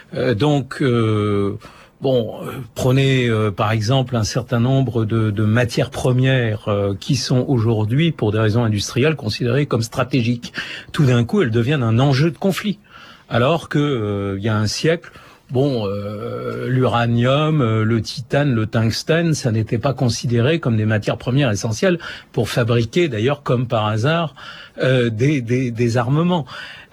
Prenez par exemple un certain nombre de matières premières qui sont aujourd'hui, pour des raisons industrielles, considérées comme stratégiques. Tout d'un coup, elles deviennent un enjeu de conflit. Alors que il y a un siècle, l'uranium, le titane, le tungstène, ça n'était pas considéré comme des matières premières essentielles pour fabriquer, d'ailleurs, comme par hasard, des armements.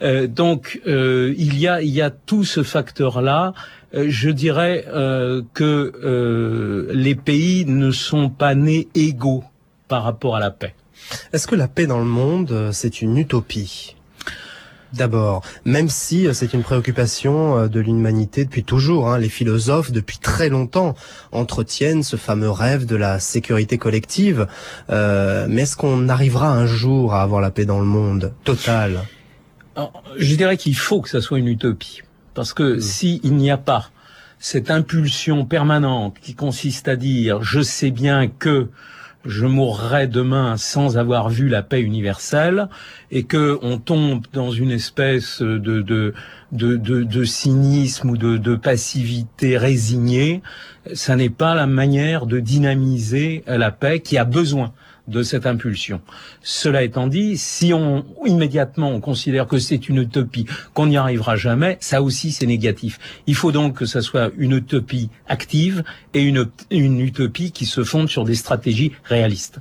Il y a tout ce facteur-là. Je dirais que les pays ne sont pas nés égaux par rapport à la paix. Est-ce que la paix dans le monde, c'est une utopie ? D'abord, même si c'est une préoccupation de l'humanité depuis toujours, les philosophes depuis très longtemps entretiennent ce fameux rêve de la sécurité collective. Mais est-ce qu'on arrivera un jour à avoir la paix dans le monde totale ? Alors, je dirais qu'il faut que ça soit une utopie, parce que s'il n'y a pas cette impulsion permanente qui consiste à dire « je sais bien que je mourrai demain sans avoir vu la paix universelle » et que on tombe dans une espèce de cynisme ou de passivité résignée, ça n'est pas la manière de dynamiser la paix qui a besoin de cette impulsion. Cela étant dit, si immédiatement on considère que c'est une utopie, qu'on n'y arrivera jamais, ça aussi c'est négatif. Il faut donc que ça soit une utopie active et une utopie qui se fonde sur des stratégies réalistes.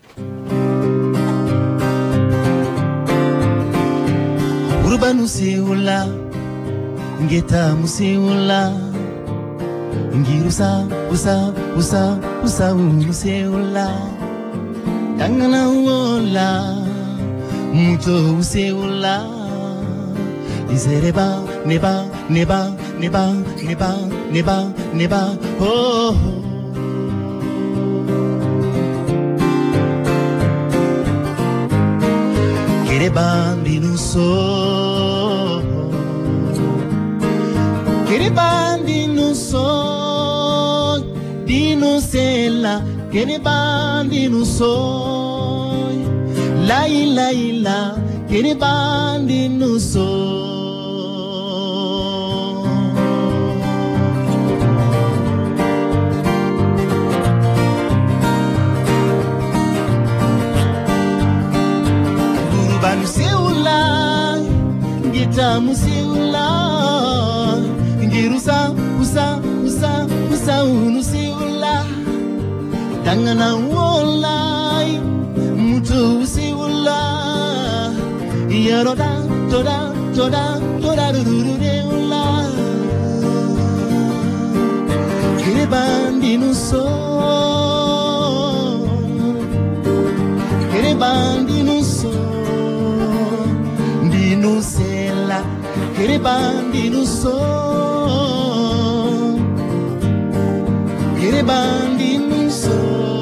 Urban Museula, Ngeta Museula, Ngirusa, Usa Museula. Tangana uola, muto useula. Izereba, neba, oh. Kereba dinuso, dinusela. kene bandi no soy la ila kene bandi no soy Urban seula gita museula ngirusa usa unu seula Tangana wolai mutu siula yaroda toda rurureula kene bandi no so dinu sela kene bandi no so kene bandi no so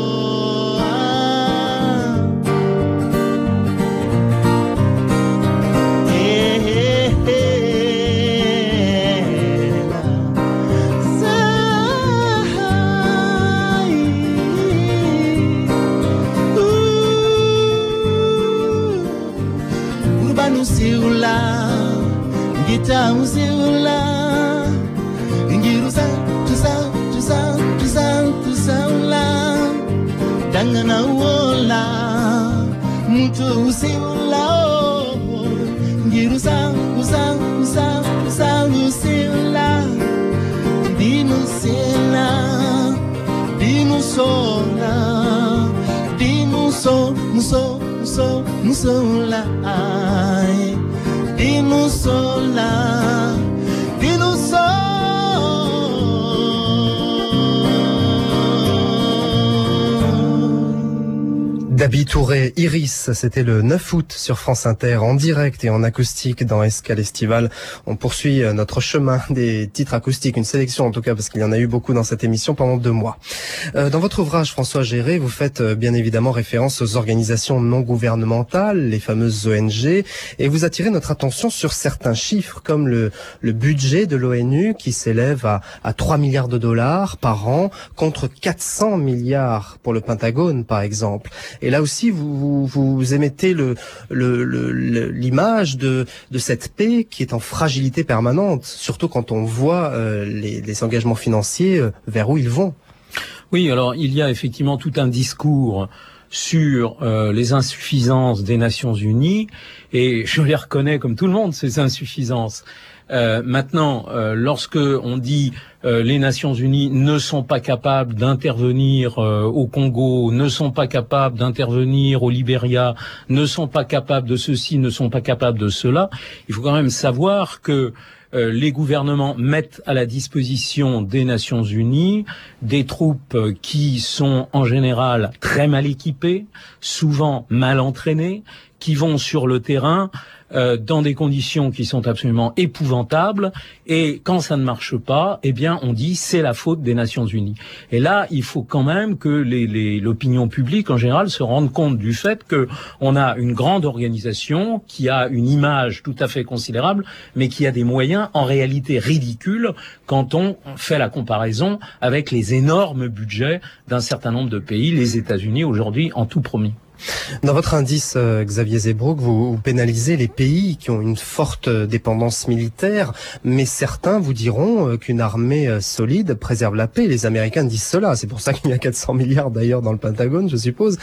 Gita usiula ngirusa tusaula dangana wola mutu usiula ngirusa usiula dinusela dinusola musola Dabi Touré, Iris, c'était le 9 août sur France Inter, en direct et en acoustique dans Escale Estivale. On poursuit notre chemin des titres acoustiques, une sélection en tout cas, parce qu'il y en a eu beaucoup dans cette émission pendant 2 mois. Dans votre ouvrage, François Géré, vous faites bien évidemment référence aux organisations non gouvernementales, les fameuses ONG, et vous attirez notre attention sur certains chiffres, comme le budget de l'ONU qui s'élève à 3 milliards de dollars par an, contre 400 milliards pour le Pentagone, par exemple. Et là aussi, vous émettez l'image de cette paix qui est en fragilité permanente, surtout quand on voit les engagements financiers vers où ils vont. Oui, alors il y a effectivement tout un discours sur les insuffisances des Nations Unies, et je les reconnais comme tout le monde, ces insuffisances. Maintenant, lorsque on dit les Nations Unies ne sont pas capables d'intervenir au Congo, ne sont pas capables d'intervenir au Libéria, ne sont pas capables de ceci, ne sont pas capables de cela, il faut quand même savoir que les gouvernements mettent à la disposition des Nations Unies des troupes qui sont en général très mal équipées, souvent mal entraînées, qui vont sur le terrain dans des conditions qui sont absolument épouvantables, et quand ça ne marche pas, eh bien on dit c'est la faute des Nations Unies. Et là, il faut quand même que l'opinion publique en général se rende compte du fait que on a une grande organisation qui a une image tout à fait considérable, mais qui a des moyens en réalité ridicules quand on fait la comparaison avec les énormes budgets d'un certain nombre de pays, les États-Unis aujourd'hui en tout premier. Dans votre indice, Xavier Zebrouk, vous pénalisez les pays qui ont une forte dépendance militaire, mais certains vous diront qu'une armée solide préserve la paix. Les Américains disent cela. C'est pour ça qu'il y a 400 milliards d'ailleurs dans le Pentagone, je suppose.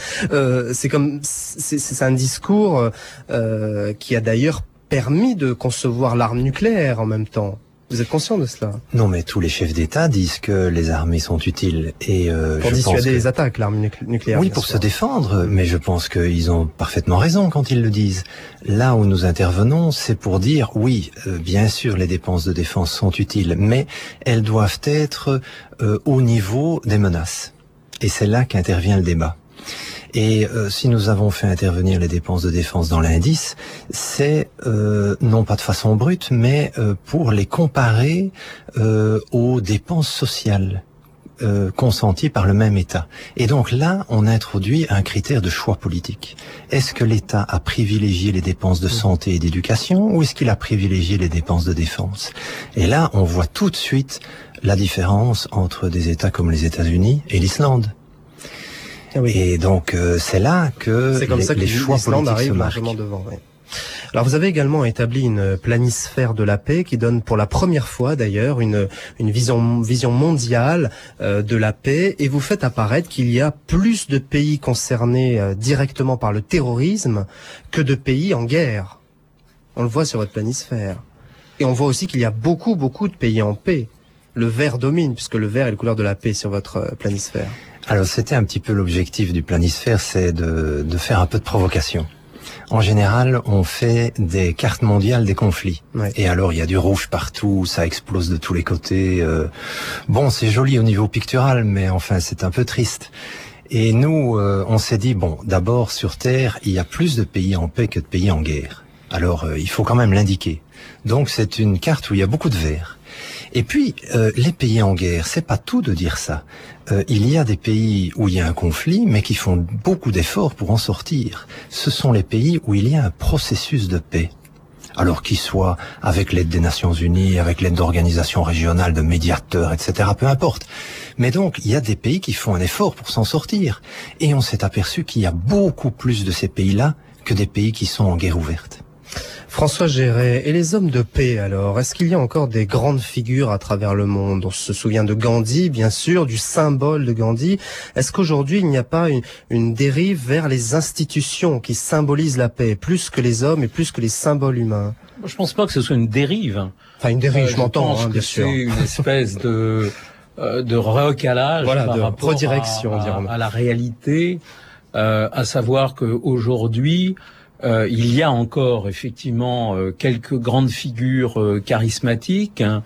C'est un discours qui a d'ailleurs permis de concevoir l'arme nucléaire en même temps. Vous êtes conscient de cela? Non, mais tous les chefs d'État disent que les armées sont utiles. Et pour dissuader les attaques, l'arme nucléaire. Oui, pour se défendre, mais je pense qu'ils ont parfaitement raison quand ils le disent. Là où nous intervenons, c'est pour dire, oui, bien sûr, les dépenses de défense sont utiles, mais elles doivent être au niveau des menaces. Et c'est là qu'intervient le débat. Et si nous avons fait intervenir les dépenses de défense dans l'indice, c'est non pas de façon brute, mais pour les comparer aux dépenses sociales consenties par le même État. Et donc là, on introduit un critère de choix politique. Est-ce que l'État a privilégié les dépenses de santé et d'éducation, ou est-ce qu'il a privilégié les dépenses de défense? Et là, on voit tout de suite la différence entre des États comme les États-Unis et l'Islande. Et donc c'est là que c'est comme ça que les choix l'Islande politiques se arrive marquent. largement devant. Oui. Alors vous avez également établi une planisphère de la paix qui donne pour la première fois d'ailleurs une vision mondiale de la paix, et vous faites apparaître qu'il y a plus de pays concernés directement par le terrorisme que de pays en guerre. On le voit sur votre planisphère. Et on voit aussi qu'il y a beaucoup de pays en paix. Le vert domine, puisque le vert est la couleur de la paix sur votre planisphère. Alors c'était un petit peu l'objectif du planisphère, c'est de faire un peu de provocation. En général, on fait des cartes mondiales des conflits. Ouais. Et alors, il y a du rouge partout, ça explose de tous les côtés. Bon, c'est joli au niveau pictural, mais enfin, c'est un peu triste. Et nous, on s'est dit, bon, d'abord, sur Terre, il y a plus de pays en paix que de pays en guerre. Alors, il faut quand même l'indiquer. Donc, c'est une carte où il y a beaucoup de vert. Et puis, les pays en guerre, c'est pas tout de dire ça. Il y a des pays où il y a un conflit, mais qui font beaucoup d'efforts pour en sortir. Ce sont les pays où il y a un processus de paix. Alors qu'il soit avec l'aide des Nations Unies, avec l'aide d'organisations régionales, de médiateurs, etc., peu importe. Mais donc, il y a des pays qui font un effort pour s'en sortir. Et on s'est aperçu qu'il y a beaucoup plus de ces pays-là que des pays qui sont en guerre ouverte. François Géret, et les hommes de paix alors, est-ce qu'il y a encore des grandes figures à travers le monde? On se souvient de Gandhi, bien sûr, du symbole de Gandhi. Est-ce qu'aujourd'hui il n'y a pas une dérive vers les institutions qui symbolisent la paix, plus que les hommes et plus que les symboles humains? Je pense pas que ce soit une dérive. Enfin une dérive, je m'entends, bien sûr. C'est une espèce de recalage, voilà, par de rapport redirection, à la réalité, à savoir qu'aujourd'hui, il y a encore effectivement quelques grandes figures charismatiques, hein,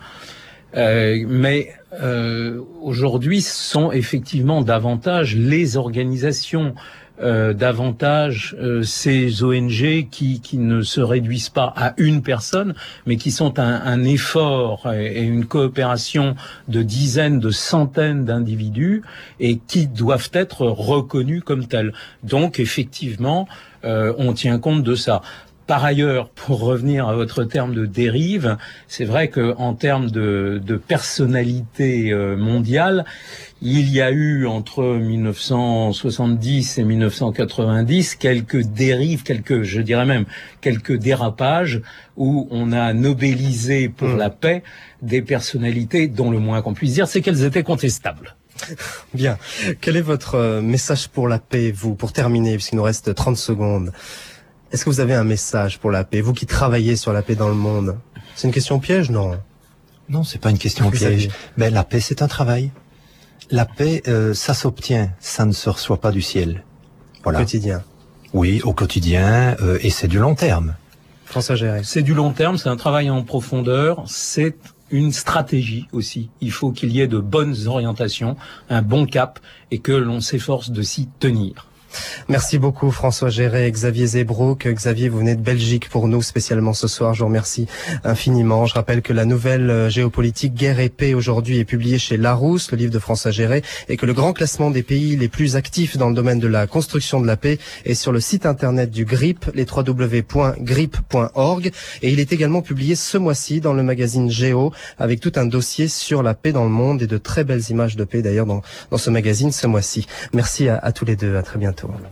mais aujourd'hui ce sont effectivement davantage les organisations, davantage ces ONG qui ne se réduisent pas à une personne, mais qui sont un effort et une coopération de dizaines, de centaines d'individus et qui doivent être reconnus comme tels. Donc effectivement, on tient compte de ça. Par ailleurs, pour revenir à votre terme de dérive, c'est vrai que en termes de personnalité mondiale, il y a eu entre 1970 et 1990 quelques dérives, je dirais même quelques dérapages où on a nobélisé pour la paix des personnalités dont le moins qu'on puisse dire, c'est qu'elles étaient contestables. Bien. Quel est votre message pour la paix, vous, pour terminer, puisqu'il nous reste 30 secondes? Est-ce que vous avez un message pour la paix, vous qui travaillez sur la paix dans le monde? C'est une question piège, non? Non, c'est pas une question piège. Ben, la paix, c'est un travail. La paix, ça s'obtient, ça ne se reçoit pas du ciel. Voilà. Au quotidien. Oui, au quotidien, et c'est du long terme. François Géret. C'est du long terme, c'est un travail en profondeur, c'est une stratégie aussi. Il faut qu'il y ait de bonnes orientations, un bon cap, et que l'on s'efforce de s'y tenir. Merci beaucoup François Géret, Xavier Zebrouk. Xavier, vous venez de Belgique pour nous spécialement ce soir. Je vous remercie infiniment. Je rappelle que la nouvelle géopolitique Guerre et paix aujourd'hui est publiée chez Larousse, le livre de François Géret, et que le grand classement des pays les plus actifs dans le domaine de la construction de la paix est sur le site internet du GRIP, les www.grip.org. Et il est également publié ce mois-ci dans le magazine Géo, avec tout un dossier sur la paix dans le monde et de très belles images de paix d'ailleurs dans ce magazine ce mois-ci. Merci à tous les deux. À très bientôt.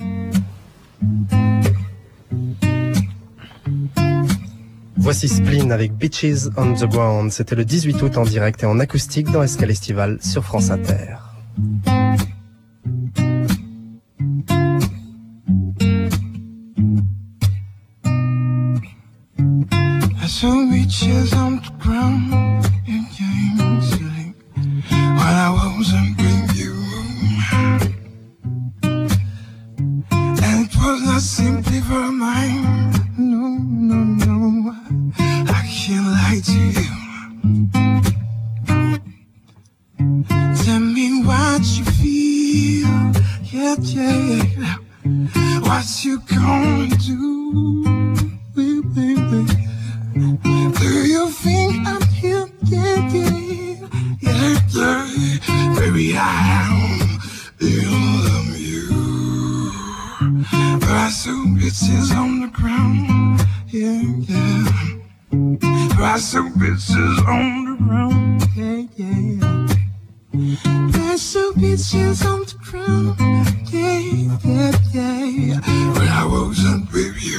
Voici Spleen avec Beaches on the Ground. C'était le 18 août en direct et en acoustique dans Escale Estival sur France Inter. I saw beaches on the ground in Kingsley when I wasn't with you. And it was not simply for mine. No, no, no, I can't lie to you. Tell me what you feel, yeah, yeah. What you gonna do, baby? Do you think I'm here? Yeah, yeah, yeah, yeah. Baby, I am in love with you. But I saw bitches on the ground, yeah, yeah. But I saw bitches on the ground, yeah, yeah. But I saw bitches on the ground, yeah. yeah. When I wasn't with you.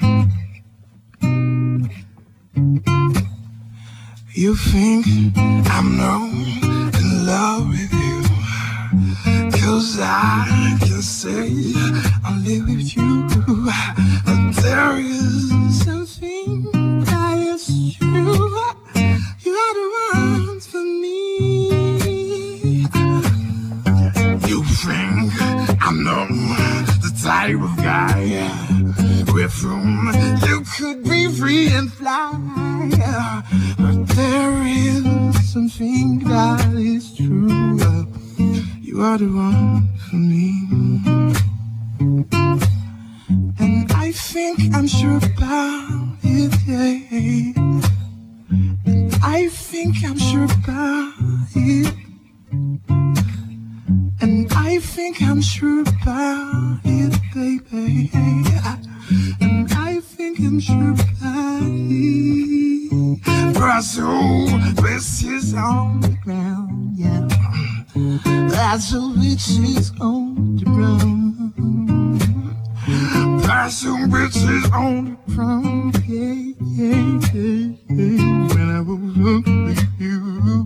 You think I'm not in love with you, 'cause I can say I live with you, but there is something that is true. You are the one for me. You think I'm not the type of guy with whom you could be free and fly, but there is something that is true. You are the one for me. And I think I'm sure about it, yeah. And I think I'm sure about it. And I think I'm sure about it, baby. And I think I'm sure about it. Brazil, bitches on the ground, yeah. Brazil, bitches on the ground. Brazil, bitches on the ground, yeah, yeah, yeah, yeah. When I was with you.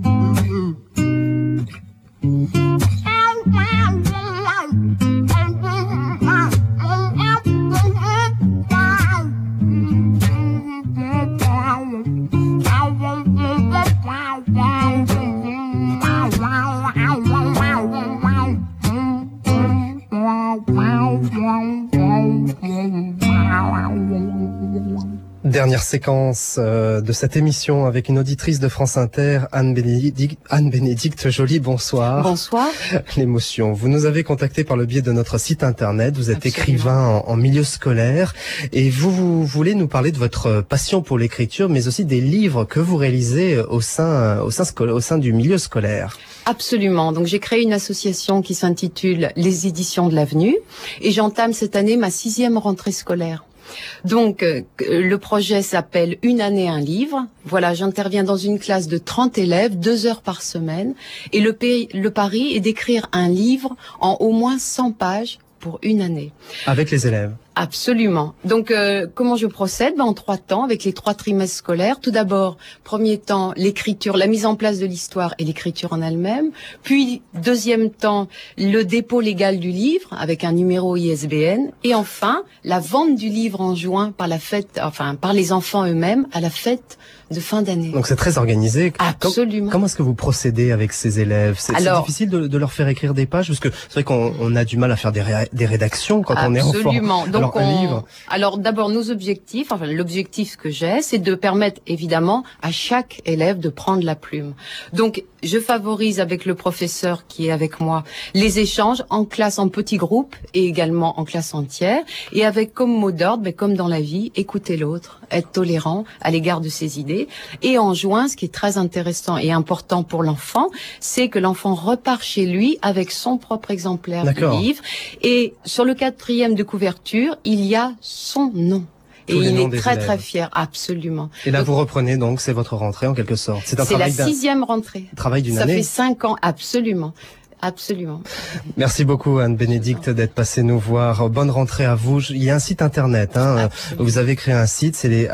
Dernière séquence de cette émission avec une auditrice de France Inter, Anne-Bénédicte Joly, bonsoir. Bonsoir. L'émotion. Vous nous avez contacté par le biais de notre site internet, vous êtes écrivain en milieu scolaire et vous voulez nous parler de votre passion pour l'écriture mais aussi des livres que vous réalisez au sein du milieu scolaire. Absolument. Donc j'ai créé une association qui s'intitule Les Éditions de l'Avenue et j'entame cette année ma 6e rentrée scolaire. Donc, le projet s'appelle Une année, un livre. Voilà, j'interviens dans une classe de 30 élèves, 2 heures par semaine. Et le pari est d'écrire un livre en au moins 100 pages pour une année. Avec les élèves? Absolument. Donc, comment je procède? En 3 temps, avec les 3 trimestres scolaires. Tout d'abord, premier temps, l'écriture, la mise en place de l'histoire et l'écriture en elle-même. Puis, deuxième temps, le dépôt légal du livre avec un numéro ISBN. Et enfin, la vente du livre en juin par par les enfants eux-mêmes à la fête de fin d'année. Donc c'est très organisé. Absolument. Comment est-ce que vous procédez avec ces élèves? C'est difficile de leur faire écrire des pages parce que c'est vrai qu'on a du mal à faire des rédactions quand on est enfant. Absolument. Donc livre. Alors d'abord nos objectifs, l'objectif que j'ai, c'est de permettre évidemment à chaque élève de prendre la plume. Donc je favorise avec le professeur qui est avec moi les échanges en classe, en petits groupes et également en classe entière et avec comme mot d'ordre, comme dans la vie, écouter l'autre, être tolérant à l'égard de ses idées. Et en juin, ce qui est très intéressant et important pour l'enfant, c'est que l'enfant repart chez lui avec son propre exemplaire du livre et sur le 4e de couverture, il y a son nom. Et il est très très fier, absolument. Et là, vous reprenez donc, c'est votre rentrée en quelque sorte. C'est la 6e rentrée. Travail d'une année. Ça fait 5 ans, absolument. Absolument. Merci beaucoup Anne-Bénédicte d'être passée nous voir. Bonne rentrée à vous. Il y a un site internet. Vous avez créé un site, c'est les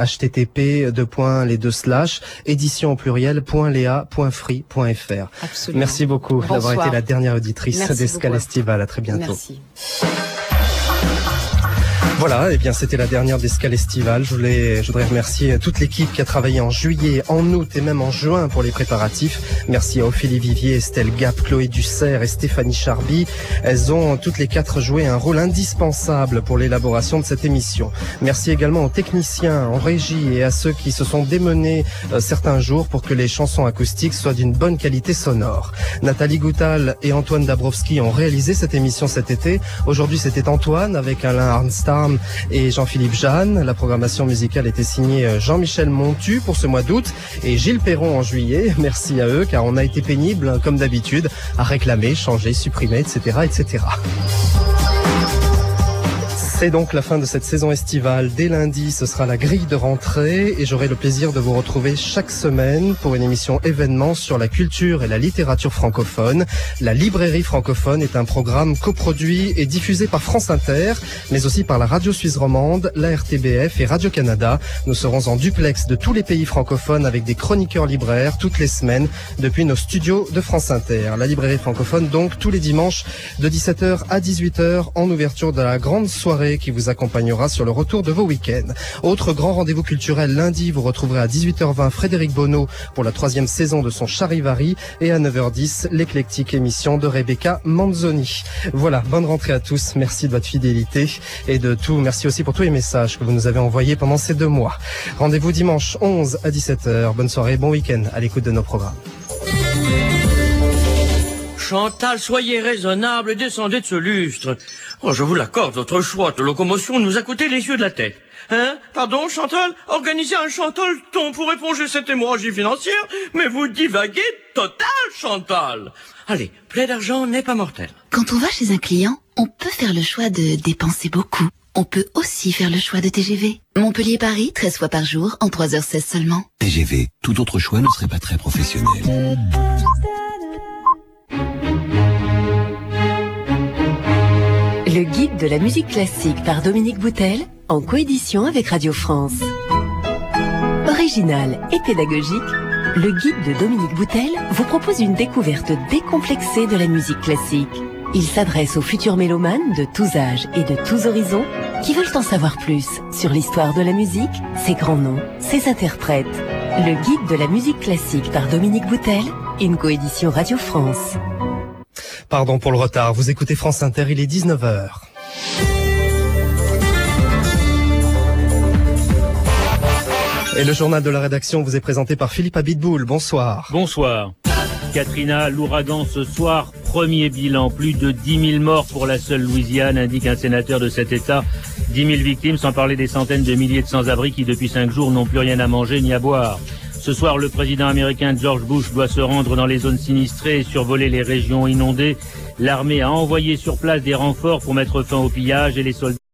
http:// édition au pluriel.lea.free.fr. Absolument. Merci beaucoup d'avoir été la dernière auditrice d'Escale Estivale. À très bientôt. Merci. Voilà, et bien c'était la dernière d'Escale Estivale. Je voudrais remercier toute l'équipe qui a travaillé en juillet, en août et même en juin pour les préparatifs. Merci à Ophélie Vivier, Estelle Gap, Chloé Dussert et Stéphanie Charby. Elles ont toutes les 4 joué un rôle indispensable pour l'élaboration de cette émission. Merci également aux techniciens en régie et à ceux qui se sont démenés certains jours pour que les chansons acoustiques soient d'une bonne qualité sonore. Nathalie Goutal et Antoine Dabrowski ont réalisé cette émission cet été. Aujourd'hui c'était Antoine avec Alain Arnstam et Jean-Philippe Jeanne. La programmation musicale était signée Jean-Michel Montu pour ce mois d'août et Gilles Perron en juillet. Merci à eux car on a été pénible comme d'habitude à réclamer, changer, supprimer, etc. etc. C'est donc la fin de cette saison estivale. Dès lundi, ce sera la grille de rentrée et j'aurai le plaisir de vous retrouver chaque semaine pour une émission événement sur la culture et la littérature francophone. La librairie francophone est un programme coproduit et diffusé par France Inter, mais aussi par la Radio Suisse romande, la RTBF et Radio-Canada. Nous serons en duplex de tous les pays francophones avec des chroniqueurs libraires toutes les semaines depuis nos studios de France Inter. La librairie francophone donc tous les dimanches de 17h à 18h en ouverture de la grande soirée qui vous accompagnera sur le retour de vos week-ends. Autre grand rendez-vous culturel lundi, vous retrouverez à 18h20 Frédéric Bonneau pour la 3e saison de son Charivari et à 9h10 l'éclectique émission de Rebecca Manzoni. Voilà, bonne rentrée à tous, merci de votre fidélité et de tout, merci aussi pour tous les messages que vous nous avez envoyés pendant ces 2 mois. Rendez-vous dimanche 11 à 17h, bonne soirée, bon week-end à l'écoute de nos programmes. Chantal, soyez raisonnable, descendez de ce lustre. Oh, je vous l'accorde, votre choix de locomotion nous a coûté les yeux de la tête. Hein? Pardon, Chantal? Organisez un Chantal-ton pour éponger cette hémorragie financière, mais vous divaguez total, Chantal. Allez, plaie d'argent n'est pas mortel. Quand on va chez un client, on peut faire le choix de dépenser beaucoup. On peut aussi faire le choix de TGV. Montpellier-Paris, 13 fois par jour, en 3h16 seulement. TGV, tout autre choix ne serait pas très professionnel. Le guide de la musique classique par Dominique Boutel, en coédition avec Radio France. Original et pédagogique, le guide de Dominique Boutel vous propose une découverte décomplexée de la musique classique. Il s'adresse aux futurs mélomanes de tous âges et de tous horizons qui veulent en savoir plus sur l'histoire de la musique, ses grands noms, ses interprètes. Le guide de la musique classique par Dominique Boutel, une coédition Radio France. Pardon pour le retard, vous écoutez France Inter, il est 19h. Et le journal de la rédaction vous est présenté par Philippe Abitboul. Bonsoir. Bonsoir. Katrina, l'ouragan ce soir, premier bilan. Plus de 10 000 morts pour la seule Louisiane, indique un sénateur de cet État. 10 000 victimes, sans parler des centaines de milliers de sans-abri qui depuis 5 jours n'ont plus rien à manger ni à boire. Ce soir, le président américain George Bush doit se rendre dans les zones sinistrées et survoler les régions inondées. L'armée a envoyé sur place des renforts pour mettre fin au pillage et les soldats